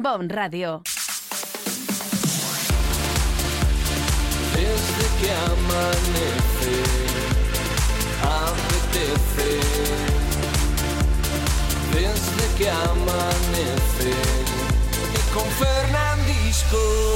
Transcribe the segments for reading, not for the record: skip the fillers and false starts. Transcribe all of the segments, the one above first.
BOM Radio. Desde que amanece, apetece. Desde que amanece, y con Fernandisco.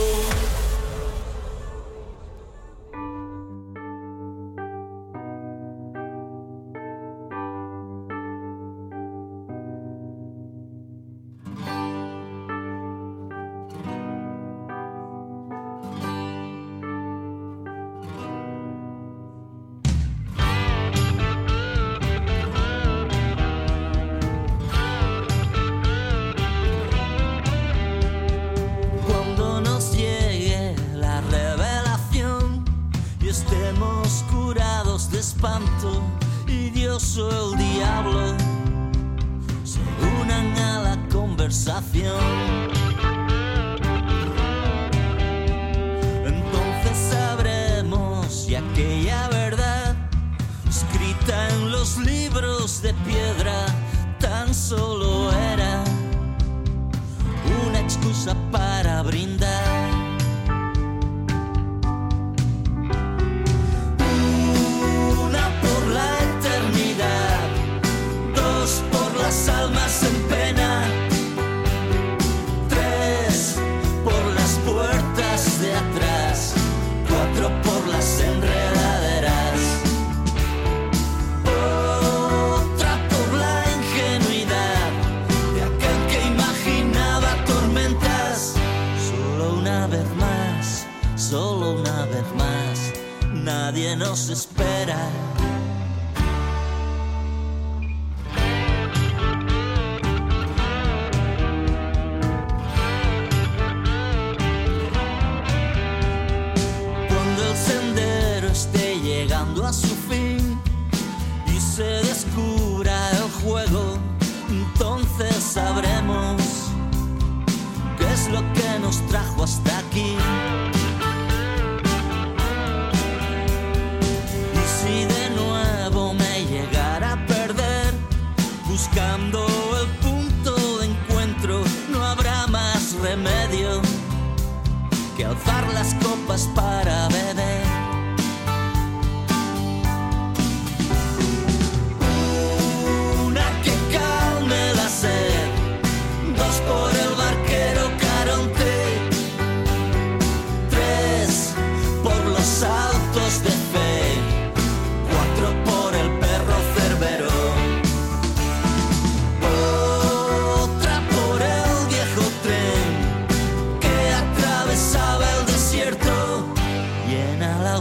Y Dios o el diablo se unan a la conversación. Entonces sabremos si aquella verdad escrita en los libros de piedra tan solo era una excusa para brindar. Las almas en pena, 3 por las puertas de atrás, 4 por las enredaderas, otra por la ingenuidad de aquel que imaginaba tormentas. Solo una vez más, nadie nos espera. A su fin y se descubra el juego, entonces sabremos qué es lo que nos trajo hasta aquí. Y si de nuevo me llegara a perder buscando el punto de encuentro, no habrá más remedio que alzar las copas para beber. Por el barquero Caronte, 3 por los autos de fe, 4 por el perro Cerbero, otra por el viejo tren que atravesaba el desierto. Llénala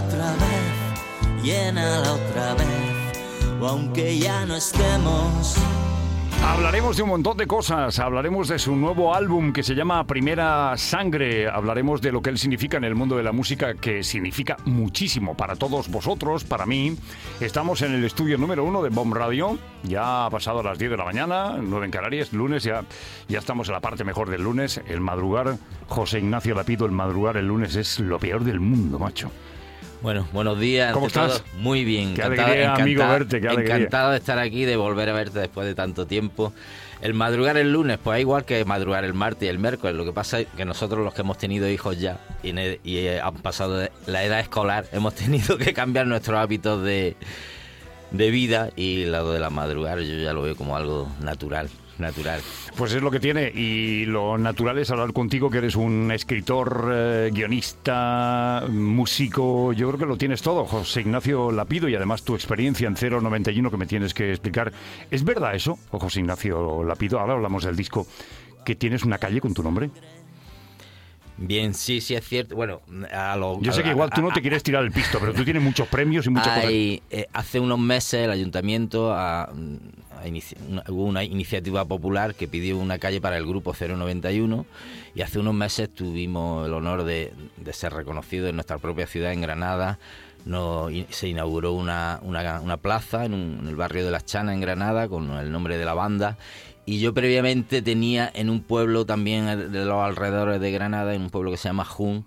otra vez, o aunque ya no estemos. Hablaremos de un montón de cosas, hablaremos de su nuevo álbum que se llama Primera Sangre, hablaremos de lo que él significa en el mundo de la música, que significa muchísimo para todos vosotros, para mí. Estamos en el estudio número 1 de BOM Radio, ya ha pasado las 10 de la mañana, 9 en Canarias, lunes, ya estamos en la parte mejor del lunes, el madrugar. José Ignacio Lapido, el madrugar el lunes es lo peor del mundo, macho. Bueno, buenos días. ¿Cómo estás? Todo. Muy bien. Qué alegría, amigo, verte. Qué alegría. Encantado de estar aquí, de volver a verte después de tanto tiempo. El madrugar el lunes, pues igual que madrugar el martes y el miércoles. Lo que pasa es que nosotros, los que hemos tenido hijos ya y han pasado de la edad escolar, hemos tenido que cambiar nuestros hábitos de vida, y lo de la madrugar yo ya lo veo como algo natural. Pues es lo que tiene, y lo natural es hablar contigo, que eres un escritor, guionista, músico. Yo creo que lo tienes todo, José Ignacio Lapido, y además tu experiencia en 091 que me tienes que explicar. ¿Es verdad eso, José Ignacio Lapido? Ahora hablamos del disco, que tienes una calle con tu nombre. Bien, sí es cierto. Bueno, yo sé que igual tú no te quieres tirar el pisto, pero tú tienes muchos premios y muchas cosas. Hace unos meses el ayuntamiento hubo una iniciativa popular que pidió una calle para el grupo 091, y hace unos meses tuvimos el honor de ser reconocidos en nuestra propia ciudad, en Granada. Se inauguró una plaza en el barrio de Las Chanas, en Granada, con el nombre de la banda. Y yo previamente tenía en un pueblo también de los alrededores de Granada, en un pueblo que se llama Jun,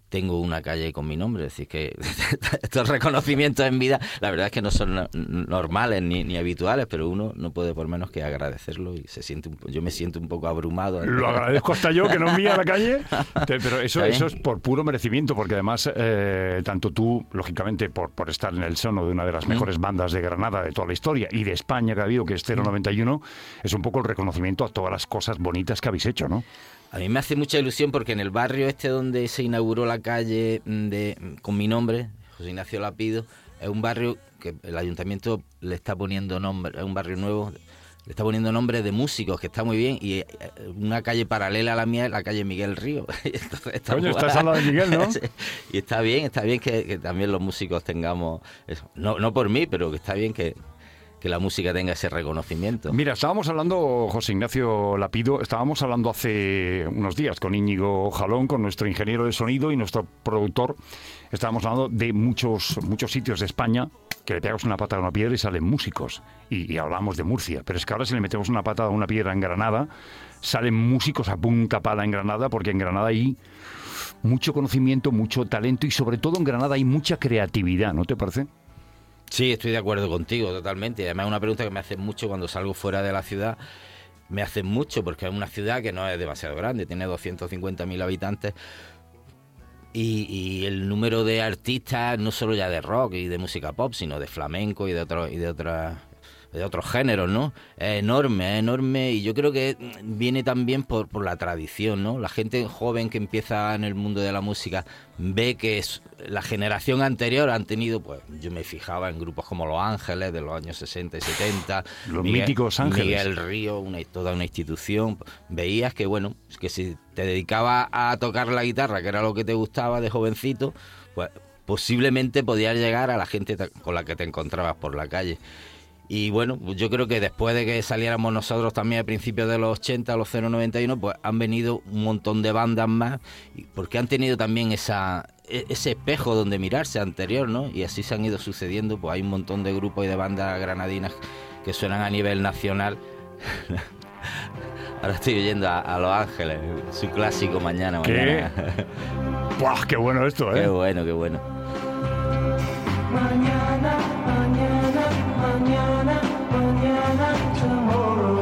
tengo una calle con mi nombre. Es decir, que estos reconocimientos en vida, la verdad es que no son normales ni habituales, pero uno no puede por menos que agradecerlo y yo me siento un poco abrumado. Lo agradezco hasta yo, que no es mía la calle, pero eso es por puro merecimiento, porque además, tanto tú, lógicamente, por estar en el sono de una de las mejores bandas de Granada de toda la historia y de España que ha habido, que es 091, es un poco el reconocimiento a todas las cosas bonitas que habéis hecho, ¿no? A mí me hace mucha ilusión porque en el barrio donde se inauguró la calle con mi nombre, José Ignacio Lapido, es un barrio que el ayuntamiento le está poniendo nombre, es un barrio nuevo, le está poniendo nombre de músicos, que está muy bien, y una calle paralela a la mía es la calle Miguel Río. Coño, estás al lado de Miguel, ¿no? Y está bien que también los músicos tengamos eso. No por mí, pero que está bien que la música tenga ese reconocimiento. Mira, estábamos hablando, José Ignacio Lapido, hace unos días con Íñigo Jalón, con nuestro ingeniero de sonido y nuestro productor. Estábamos hablando de muchos sitios de España que le pegas una patada a una piedra y salen músicos. Y hablamos de Murcia. Pero es que ahora si le metemos una patada a una piedra en Granada, salen músicos a punta pala en Granada, porque en Granada hay mucho conocimiento, mucho talento y sobre todo en Granada hay mucha creatividad, ¿no te parece? Sí, estoy de acuerdo contigo, totalmente. Además es una pregunta que me hacen mucho cuando salgo fuera de la ciudad. Me hacen mucho porque es una ciudad que no es demasiado grande, tiene 250.000 habitantes. Y el número de artistas, no solo ya de rock y de música pop, sino de flamenco y de otros géneros, ¿no? Es enorme, y yo creo que viene también por la tradición, ¿no? La gente joven que empieza en el mundo de la música ve que la generación anterior han tenido, pues yo me fijaba en grupos como Los Ángeles de los años 60 y 70, los míticos Ángeles, Miguel Río, toda una institución. Veías que, bueno, que si te dedicabas a tocar la guitarra, que era lo que te gustaba de jovencito, pues posiblemente podías llegar a la gente con la que te encontrabas por la calle. Y bueno, yo creo que después de que saliéramos nosotros también a principios de los 80, los 091, pues han venido un montón de bandas más, porque han tenido también ese espejo donde mirarse anterior, ¿no? Y así se han ido sucediendo, pues hay un montón de grupos y de bandas granadinas que suenan a nivel nacional. Ahora estoy oyendo a Los Ángeles, su clásico mañana. ¡Buah, qué bueno esto, eh! Qué bueno. Mañana, tomorrow.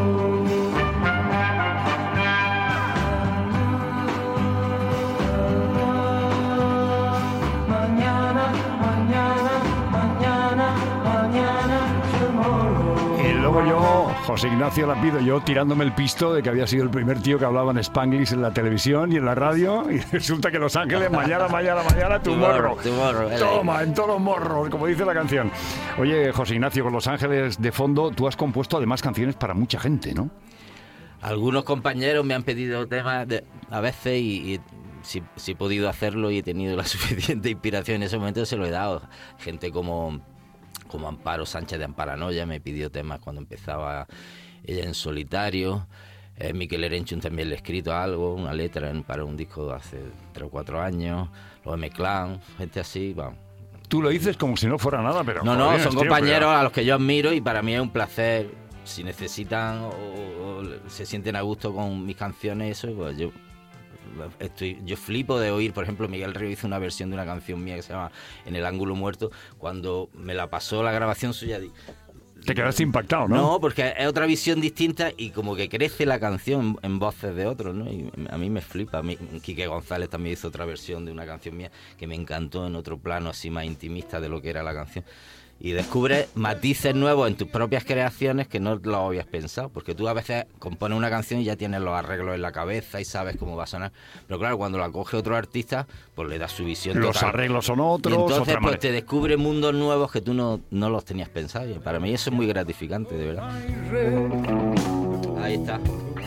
Mañana, tomorrow. Y luego yo, José Ignacio Lapido, yo tirándome el pisto de que había sido el primer tío que hablaba en Spanglish en la televisión y en la radio, y resulta que Los Ángeles, mañana, tu morro. Toma, en todos los morros, como dice la canción. Oye, José Ignacio, con Los Ángeles de fondo, tú has compuesto además canciones para mucha gente, ¿no? Algunos compañeros me han pedido temas a veces y si he podido hacerlo y he tenido la suficiente inspiración en ese momento, se lo he dado. Gente como Amparo Sánchez de Amparanoia me pidió temas cuando empezaba ella en solitario. Miquel Erenchun también le he escrito algo, una letra para un disco de hace 3 o 4 años. Los M-Clan, gente así, vamos. Tú lo dices como si no fuera nada, pero... No, son compañeros a los que yo admiro y para mí es un placer. Si necesitan o se sienten a gusto con mis canciones, eso, pues yo flipo de oír. Por ejemplo, Miguel Río hizo una versión de una canción mía que se llama En el ángulo muerto. Cuando me la pasó la grabación suya, te quedaste impactado, ¿no? No, porque es otra visión distinta y como que crece la canción en voces de otros, ¿no? Y a mí me flipa. Quique González también hizo otra versión de una canción mía que me encantó en otro plano así más intimista de lo que era la canción. Y descubres matices nuevos en tus propias creaciones que no lo habías pensado, porque tú a veces compones una canción y ya tienes los arreglos en la cabeza y sabes cómo va a sonar, pero claro, cuando la coge otro artista, pues le das su visión los total. Arreglos son otros, y entonces otra pues te descubre mundos nuevos que tú no los tenías pensado, y para mí eso es muy gratificante, de verdad. Ahí está.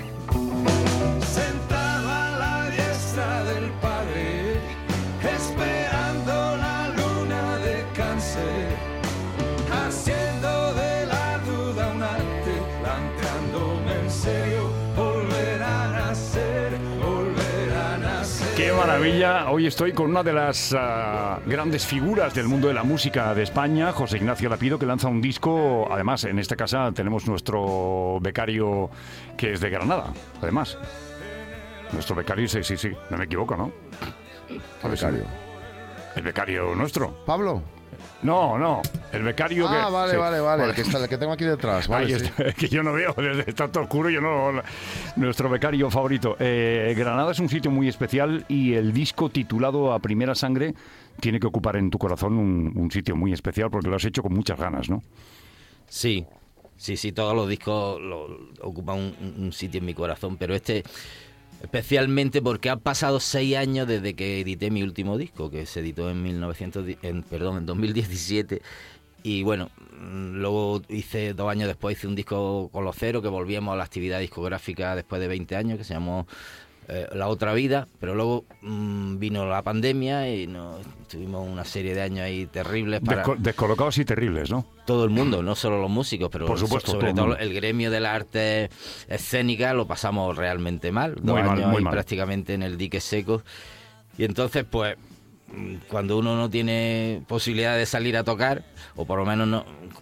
Sentado a la diestra del Padre, esperando la luna de cáncer, haciendo de la duda un arte, planteándome en serio, volver a nacer. ¡Qué maravilla! Hoy estoy con una de las grandes figuras del mundo de la música de España, José Ignacio Lapido, que lanza un disco. Además, en esta casa tenemos nuestro becario que es de Granada, además. Nuestro becario, sí, no me equivoco, ¿no? ¿Qué becario? El becario nuestro. ¿Pablo? No, el becario que... Vale, sí. vale. El que tengo aquí detrás. Vale, Ahí sí. está, que yo no veo, está todo oscuro, yo no... Nuestro becario favorito. Granada es un sitio muy especial y el disco titulado A Primera Sangre tiene que ocupar en tu corazón un sitio muy especial porque lo has hecho con muchas ganas, ¿no? Sí, todos los discos ocupan un sitio en mi corazón, pero este especialmente porque han pasado 6 años desde que edité mi último disco, que se editó en 2017, y bueno, luego 2 años después hice un disco con Los Cero, que volvíamos a la actividad discográfica después de 20 años, que se llamó La Otra Vida, pero luego vino la pandemia y tuvimos una serie de años ahí terribles para Descolocados y terribles, ¿no? todo el mundo, no solo los músicos, pero Por supuesto, sobre todo todo el gremio de la arte escénica lo pasamos realmente mal. 2 Muy mal, años muy ahí mal. Prácticamente en el dique seco. Y entonces, pues, cuando uno no tiene posibilidad de salir a tocar, o por lo menos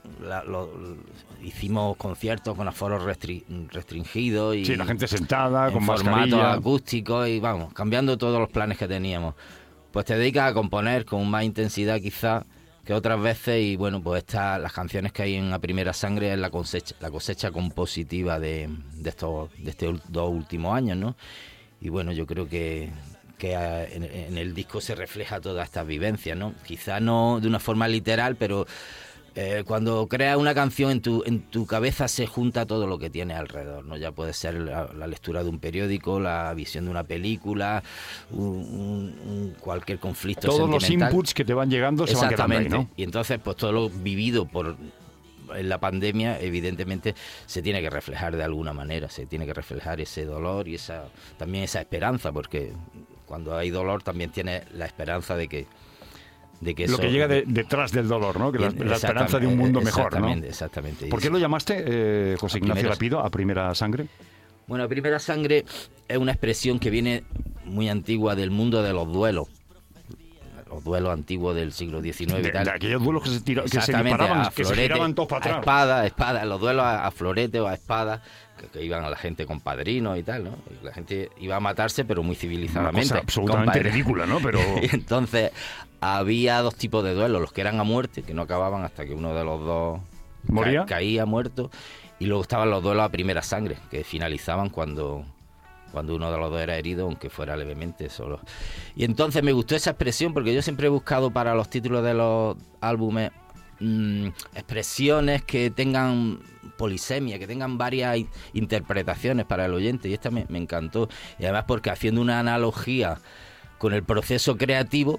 hicimos conciertos con aforos restringidos y Sí, la gente sentada, con formatos mascarilla. acústicos y vamos, cambiando todos los planes que teníamos. Pues te dedicas a componer con más intensidad quizá que otras veces y bueno, pues las canciones que hay en La Primera Sangre es la cosecha compositiva de estos 2 últimos años, ¿no? Y bueno, yo creo que en el disco se refleja todas estas vivencias, ¿no? Quizá no de una forma literal, pero cuando creas una canción en tu cabeza se junta todo lo que tienes alrededor, ¿no? Ya puede ser la lectura de un periódico, la visión de una película, cualquier conflicto Todos los sentimental. inputs que te van llegando se van quedando ahí, ¿no? Y entonces, pues todo lo vivido en la pandemia, evidentemente, se tiene que reflejar de alguna manera, se tiene que reflejar ese dolor y también esa esperanza, porque cuando hay dolor también tienes la esperanza de que Lo que llega detrás del dolor, ¿no? Que la esperanza de un mundo mejor, ¿no? Exactamente. ¿Por qué lo llamaste, José Ignacio Lapido, A Primera Sangre? Bueno, A Primera Sangre es una expresión que viene muy antigua del mundo de los duelos. Los duelos antiguos del siglo XIX y tal. De aquellos duelos que se Exactamente, disparaban, a que se florete, giraban todos para atrás. a espada, los duelos a florete o a espada, que iban a la gente con padrinos y tal, ¿no? Y la gente iba a matarse, pero muy civilizadamente. Una cosa absolutamente ridícula, ¿no? Pero... Y entonces había 2 tipos de duelos, los que eran a muerte, que no acababan hasta que uno de los dos ¿moría? Caía muerto, y luego estaban los duelos a primera sangre, que finalizaban cuando uno de los dos era herido, aunque fuera levemente solo. Y entonces me gustó esa expresión, porque yo siempre he buscado para los títulos de los álbumes expresiones que tengan polisemia, que tengan varias interpretaciones para el oyente, y esta me encantó. Y además porque haciendo una analogía con el proceso creativo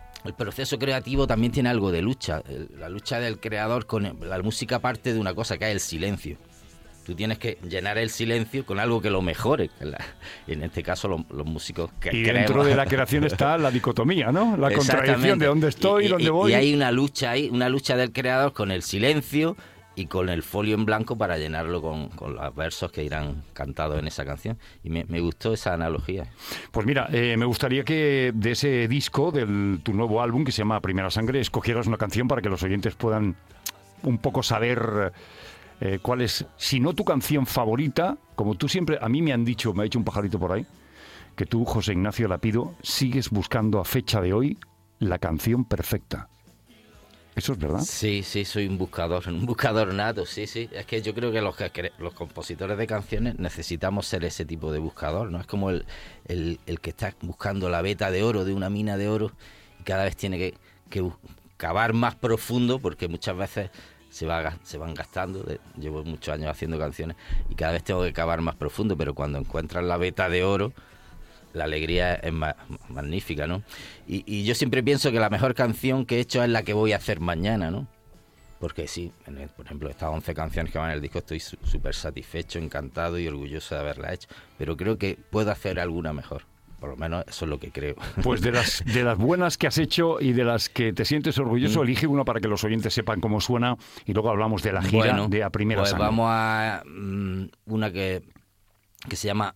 también tiene algo de lucha. La lucha del creador con la música parte de una cosa que es el silencio. Tú tienes que llenar el silencio con algo que lo mejore. En este caso, los músicos que Y creemos. dentro de la creación está la dicotomía, ¿no? La contradicción de dónde estoy, dónde voy. Y hay una lucha del creador con el silencio y con el folio en blanco para llenarlo con los versos que irán cantados en esa canción. Y me gustó esa analogía. Pues mira, me gustaría que de ese disco, de tu nuevo álbum que se llama Primera Sangre, escogieras una canción para que los oyentes puedan un poco saber... ¿cuál es, si no tu canción favorita? Como tú siempre, a mí me ha dicho un pajarito por ahí, que tú, José Ignacio Lapido, sigues buscando a fecha de hoy la canción perfecta. ¿Eso es verdad? Sí, soy un buscador nato, sí. Es que yo creo que los compositores de canciones necesitamos ser ese tipo de buscador, ¿no? Es como el que está buscando la veta de oro de una mina de oro y cada vez tiene que cavar más profundo, porque muchas veces se van gastando. Llevo muchos años haciendo canciones y cada vez tengo que cavar más profundo, pero cuando encuentras la veta de oro, la alegría es magnífica, ¿no? Y yo siempre pienso que la mejor canción que he hecho es la que voy a hacer mañana, ¿no? Porque sí, por ejemplo, estas 11 canciones que van en el disco estoy súper satisfecho, encantado y orgulloso de haberlas hecho, pero creo que puedo hacer alguna mejor. Por lo menos eso es lo que creo. Pues de las buenas que has hecho y de las que te sientes orgulloso, elige una para que los oyentes sepan cómo suena y luego hablamos de la gira de A Primera Sangre. Vamos a una que se llama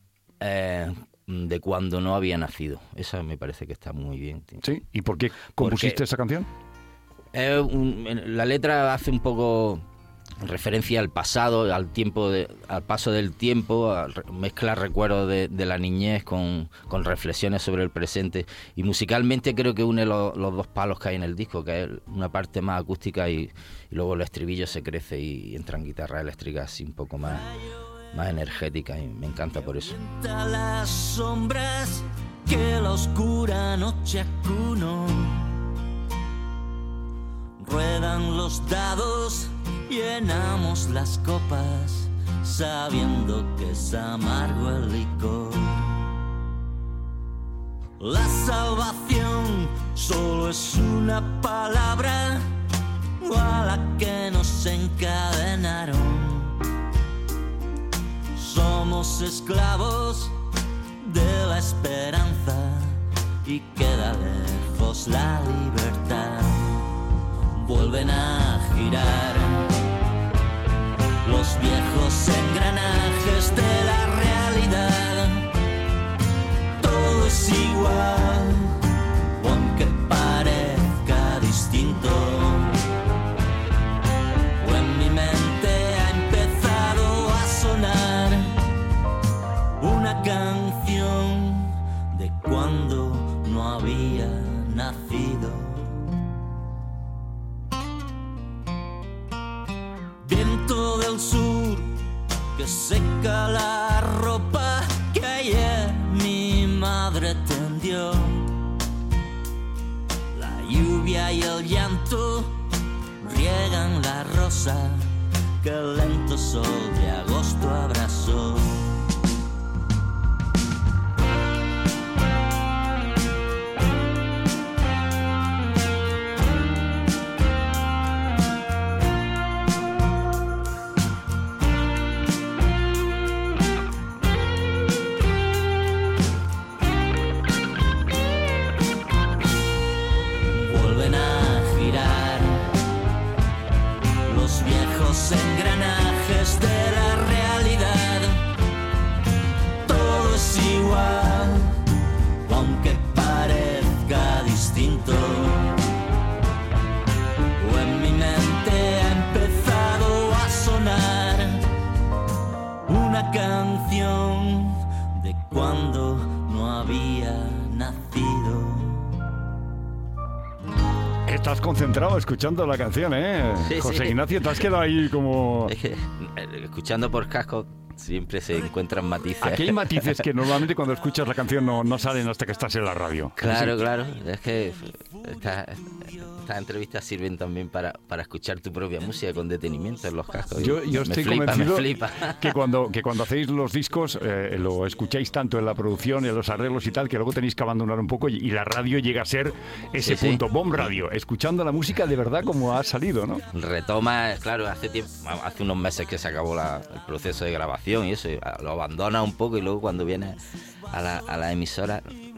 De cuando no había nacido. Esa me parece que está muy bien, tío. ¿Sí? ¿Y por qué compusiste esa canción? La letra hace un poco referencia al pasado, al paso del tiempo, mezcla recuerdos de la niñez con reflexiones sobre el presente, y musicalmente creo que une los dos palos que hay en el disco, que es una parte más acústica y luego el estribillo se crece y entran guitarras eléctricas así un poco más energéticas, y me encanta por eso. Las sombras que la oscura noche acunó, ruedan los dados, llenamos las copas, sabiendo que es amargo el licor. La salvación solo es una palabra a la que nos encadenaron. Somos esclavos de la esperanza y queda lejos la libertad. Vuelven a girar los viejos engranajes de la realidad. Todo es igual, aunque parezca distinto. O en mi mente ha empezado a sonar una canción de cuando no había nacido. Viento del sur que seca la ropa que ayer mi madre tendió. La lluvia y el llanto riegan la rosa que el lento sol de agosto abrazó. Engranajes de la realidad, todo es igual, aunque parezca distinto. O en mi mente ha empezado a sonar una canción de cuando no había nacido. Estás concentrado escuchando la canción, ¿eh? Sí, José sí. Ignacio, te has quedado ahí como... Es que escuchando por casco siempre se encuentran matices. Aquí hay matices que normalmente cuando escuchas la canción no salen hasta que estás en la radio. Claro, claro. Es que estas entrevistas sirven también para escuchar tu propia música con detenimiento en los cascos. Yo estoy convencido me flipa. que cuando hacéis los discos lo escucháis tanto en la producción, en los arreglos y tal, que luego tenéis que abandonar un poco y la radio llega a ser ese Sí, punto. sí. Bomb Radio, escuchando la música de verdad como ha salido, ¿no? Retoma, claro, hace unos meses que se acabó el proceso de grabación y eso, y lo abandona un poco y luego cuando viene a la emisora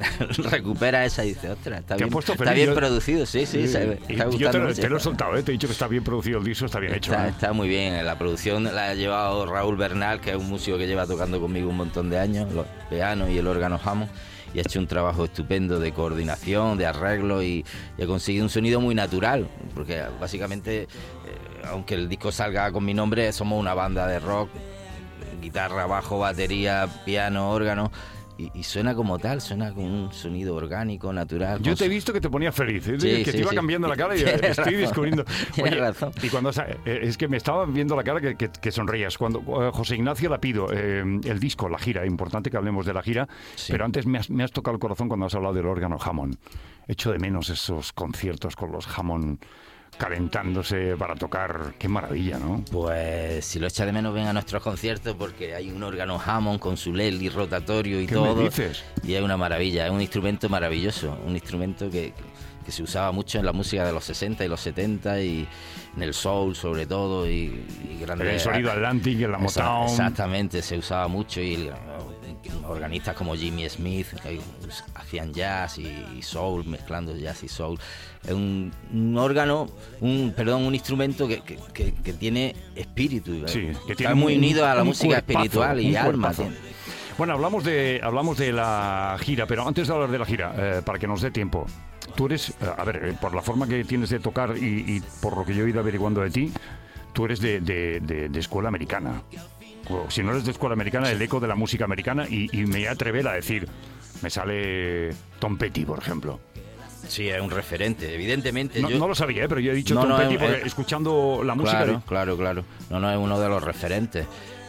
recupera esa y dice, ostras, está bien producido, sí, está Yo gustando te lo he soltado, te he dicho que está bien producido el disco, está bien hecho. Está muy bien. La producción la ha llevado Raúl Bernal, que es un músico que lleva tocando conmigo un montón de años, los pianos y el órgano Hammond, y ha hecho un trabajo estupendo de coordinación, de arreglo, y ha conseguido un sonido muy natural, porque básicamente, aunque el disco salga con mi nombre, somos una banda de rock, guitarra, bajo, batería, piano, órgano, y suena como tal, suena con un sonido orgánico, natural. Yo te he visto que te ponía feliz, Sí, que te iba cambiando la cara y estoy descubriendo. Tienes razón. Y cuando es que me estaba viendo la cara que sonreías. Cuando José Ignacio Lapido, el disco, la gira, importante que hablemos de la gira, Sí. pero antes me has tocado el corazón cuando has hablado del órgano Hammond. Echo de menos esos conciertos con los Hammond calentándose para tocar. Qué maravilla, ¿no? Pues si lo echa de menos, ven a nuestros conciertos, porque hay un órgano Hammond con su Lely rotatorio y ¿Qué todo. me dices? Y es una maravilla, es un instrumento maravilloso, un instrumento que se usaba mucho en la música de los 60 y los 70 y en el soul sobre todo y grandes... El sonido Atlantic, en la Motown. Exactamente, se usaba mucho y organistas como Jimmy Smith que hacían jazz y soul, mezclando jazz y soul. Es un órgano, un instrumento que tiene espíritu, Sí, que está tiene muy unido a la un música cuerpazo, espiritual y un alma. cuerpazo. Bueno, hablamos de la gira, pero antes de hablar de la gira, para que nos dé tiempo, tú eres, por la forma que tienes de tocar y por lo que yo he ido averiguando de ti, tú eres de escuela americana. O, si no eres de escuela americana, el eco de la música americana, y me voy a atrever a decir, me sale Tom Petty, por ejemplo. Sí, es un referente, evidentemente. No lo sabía, pero yo he dicho Tom Petty porque escuchando la música... Claro. No, es uno de los referentes.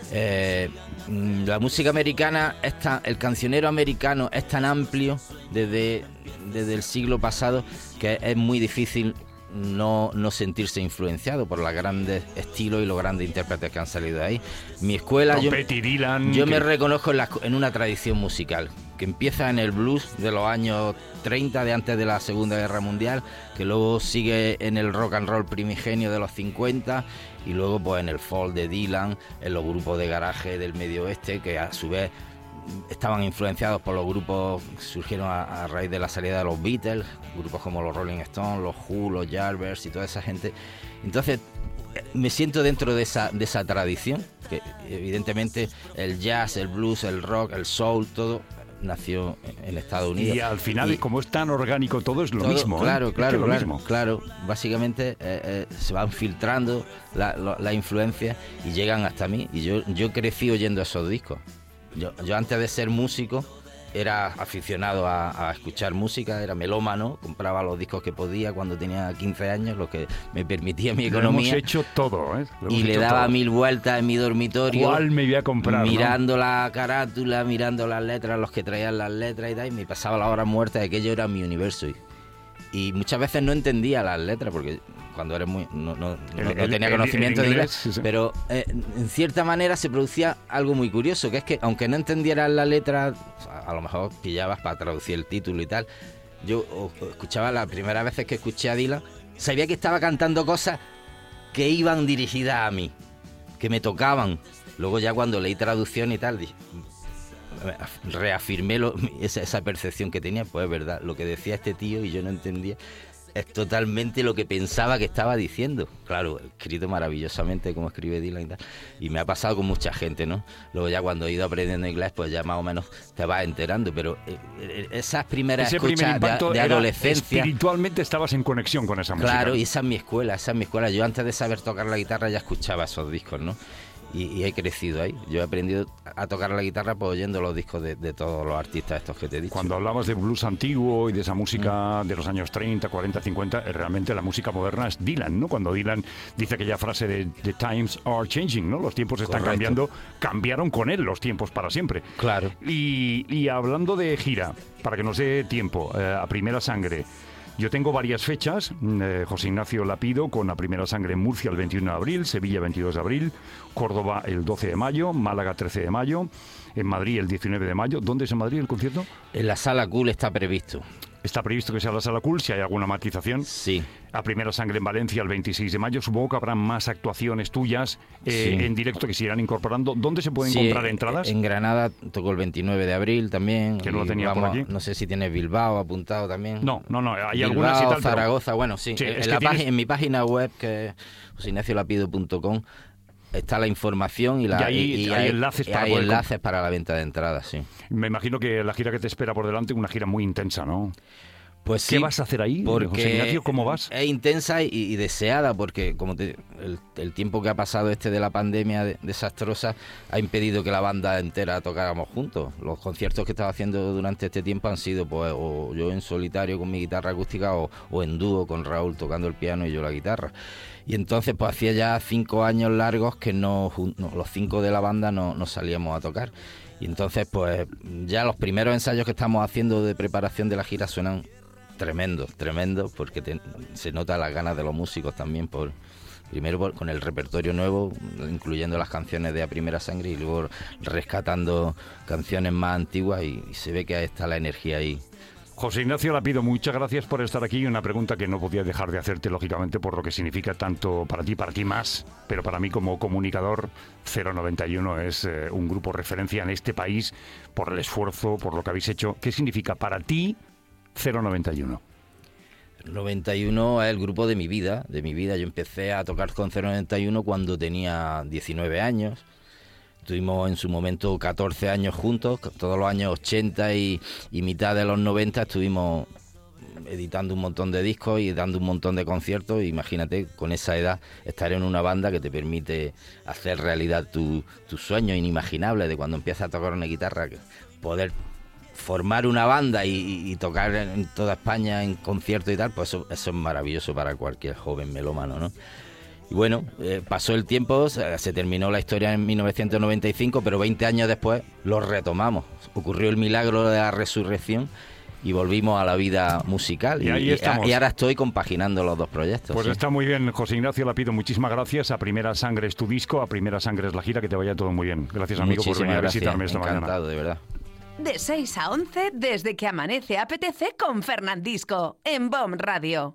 La música americana, el cancionero americano es tan amplio desde el siglo pasado que es muy difícil no sentirse influenciado por los grandes estilos y los grandes intérpretes que han salido de ahí. Mi escuela, Tom Petty, Dylan, me reconozco en una tradición musical que empieza en el blues de los años 30, de antes de la Segunda Guerra Mundial, que luego sigue en el rock and roll primigenio de los 50, y luego pues en el folk de Dylan, en los grupos de garaje del Medio Oeste, que a su vez estaban influenciados por los grupos que surgieron a raíz de la salida de los Beatles, grupos como los Rolling Stones, los Who, los Yardbirds y toda esa gente. Entonces me siento dentro de esa tradición, que evidentemente el jazz, el blues, el rock, el soul, todo nació en Estados Unidos. Y al final, como es tan orgánico todo, es lo mismo. Claro. Mismo. Básicamente se van filtrando la influencia y llegan hasta mí. Y yo crecí oyendo esos discos. Yo antes de ser músico era aficionado a escuchar música, era melómano, compraba los discos que podía cuando tenía 15 años, lo que me permitía mi economía. Lo hemos hecho todo, ¿eh? Y le daba 1000 vueltas en mi dormitorio. ¿Cuál me voy a comprar? Mirando la carátula, mirando las letras, los que traían las letras y tal, y me pasaba la hora muerta de que aquello era mi universo. Y muchas veces no entendía las letras, porque cuando eres no tenía conocimiento de inglés, sí. Pero en cierta manera se producía algo muy curioso, que es que aunque no entendieras la letra, a lo mejor pillabas para traducir el título y tal. Yo escuchaba las primeras veces que escuché a Dylan, sabía que estaba cantando cosas que iban dirigidas a mí, que me tocaban. Luego ya cuando leí traducción y tal, reafirmé esa percepción que tenía. Pues es verdad, lo que decía este tío y yo no entendía, es totalmente lo que pensaba que estaba diciendo. Claro, escrito maravillosamente como escribe Dylan y tal. Y me ha pasado con mucha gente, ¿no? Luego ya cuando he ido aprendiendo inglés, pues ya más o menos te vas enterando. Pero esas primeras escuchas de adolescencia... Espiritualmente estabas en conexión con esa música. Claro, y esa es mi escuela. Yo antes de saber tocar la guitarra ya escuchaba esos discos, ¿no? Y he crecido ahí. Yo he aprendido a tocar la guitarra pues oyendo los discos de todos los artistas estos que te he dicho. Cuando hablabas de blues antiguo y de esa música de los años 30, 40, 50, realmente la música moderna es Dylan, ¿no? Cuando Dylan dice aquella frase de "The times are changing", ¿no? Los tiempos están cambiando, cambiaron con él los tiempos para siempre. Claro. Y hablando de gira, para que nos dé tiempo, a primera sangre, yo tengo varias fechas. José Ignacio Lapido con A Primera Sangre en Murcia el 21 de abril, Sevilla 22 de abril, Córdoba el 12 de mayo, Málaga 13 de mayo, en Madrid el 19 de mayo. ¿Dónde es en Madrid el concierto? En la Sala Cool está previsto. Está previsto que sea la Sala Cool, si hay alguna matización. Sí. A Primera Sangre en Valencia el 26 de mayo. Supongo que habrá más actuaciones tuyas en directo que se irán incorporando. ¿Dónde se pueden comprar entradas? En Granada tocó el 29 de abril también. Que no lo tenía por aquí. No sé si tienes Bilbao apuntado también. No. Hay Bilbao, algunas y tal. Zaragoza, bueno, sí. En mi página web, que es joseignaciolapido.com, está la información y hay enlaces para la venta de entradas, sí. Me imagino que la gira que te espera por delante es una gira muy intensa, ¿no? Pues ¿Qué vas a hacer ahí, José Ignacio? ¿Cómo vas? Es intensa y deseada, porque como el tiempo que ha pasado de la pandemia desastrosa ha impedido que la banda entera tocáramos juntos. Los conciertos que estaba haciendo durante este tiempo han sido pues o yo en solitario con mi guitarra acústica o en dúo con Raúl tocando el piano y yo la guitarra. Y entonces pues hacía ya 5 años largos que los 5 de la banda no salíamos a tocar. Y entonces pues ya los primeros ensayos que estamos haciendo de preparación de la gira suenan tremendo, porque se nota las ganas de los músicos también, primero con el repertorio nuevo, incluyendo las canciones de A Primera Sangre, y luego rescatando canciones más antiguas, y se ve que está la energía ahí. José Ignacio Lapido, muchas gracias por estar aquí. Una pregunta que no podía dejar de hacerte, lógicamente, por lo que significa tanto para ti más, pero para mí como comunicador, 091 es un grupo referencia en este país por el esfuerzo, por lo que habéis hecho. ¿Qué significa para ti 091? 91 es el grupo de mi vida. Yo empecé a tocar con 091 cuando tenía 19 años. Estuvimos en su momento 14 años juntos, todos los años 80 y mitad de los 90 estuvimos editando un montón de discos y dando un montón de conciertos. Imagínate, con esa edad, estar en una banda que te permite hacer realidad tus sueños inimaginables de cuando empiezas a tocar una guitarra, poder formar una banda y tocar en toda España en conciertos y tal, pues eso es maravilloso para cualquier joven melómano, ¿no? Y bueno, pasó el tiempo, se terminó la historia en 1995, pero 20 años después lo retomamos. Ocurrió el milagro de la resurrección y volvimos a la vida musical. Y ahí estamos. Y ahora estoy compaginando los dos proyectos. Pues ¿sí? Está muy bien, José Ignacio Lapido, muchísimas gracias. A Primera Sangre es tu disco, a Primera Sangre es la gira, que te vaya todo muy bien. Gracias, amigo, por venir a visitarme esta mañana. Encantado, de verdad. De 6 a 11, desde que amanece apetece con Fernandisco, en BOM Radio.